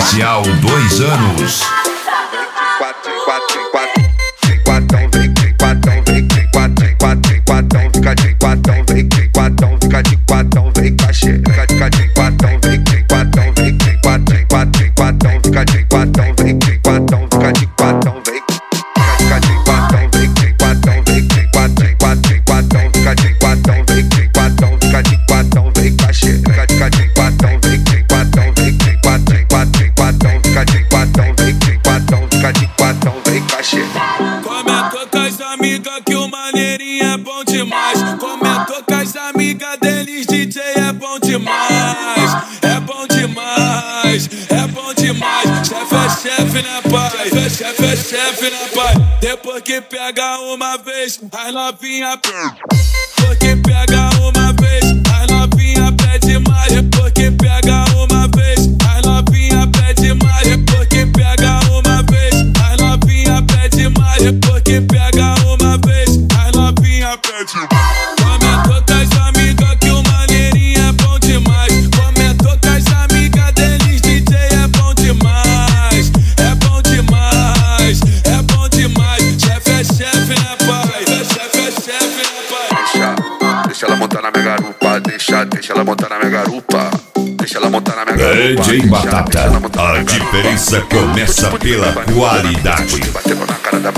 Especial 2 anos. Comentou com as amigas que o maneirinho é bom demais. Comentou com as amigas deles, DJ é bom demais. É bom demais, é bom demais. Chefe é chefe, né, pai? Chefe é chefe, né, pai? Depois que pega uma vez, as novinha pede. Depois que pega uma vez, as novinha pede mais. Depois que pega uma vez, as novinha pede mais. Depois que pega uma vez, as novinha pede mais. Depois que pega uma vez, as novinha pede mais. Comentou com as amigas que o maneirinho é bom demais. Comentou com as amigas deles, DJ é bom demais. É bom demais, é bom demais. Chefe é chefe, né, pai? Chefe é chefe, né, pai? Deixa ela montar na minha garupa. Deixa ela montar na minha garupa. Deixa ela montar na minha garupa. DJ Batata, a diferença começa pela qualidade. Batendo na cara da